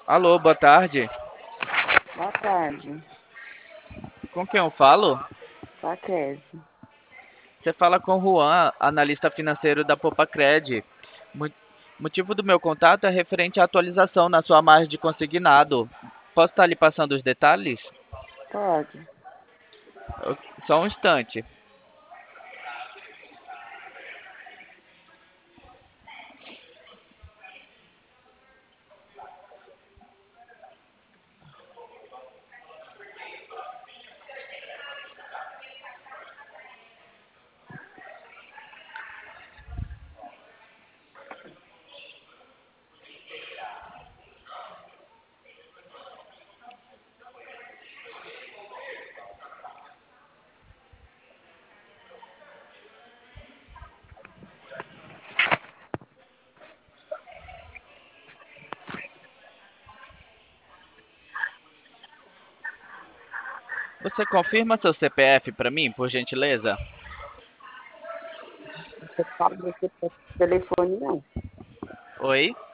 Alô, boa tarde. Boa tarde, Com quem eu falo? Paquese. Você fala com o Juan, analista financeiro da Popacred. Mo- Motivo do meu contato é referente à atualização na sua margem de consignado. Posso estar lhe passando os detalhes? Pode. Só um instante. Você confirma seu CPF para mim, por gentileza? Você fala desse telefone, não. Oi?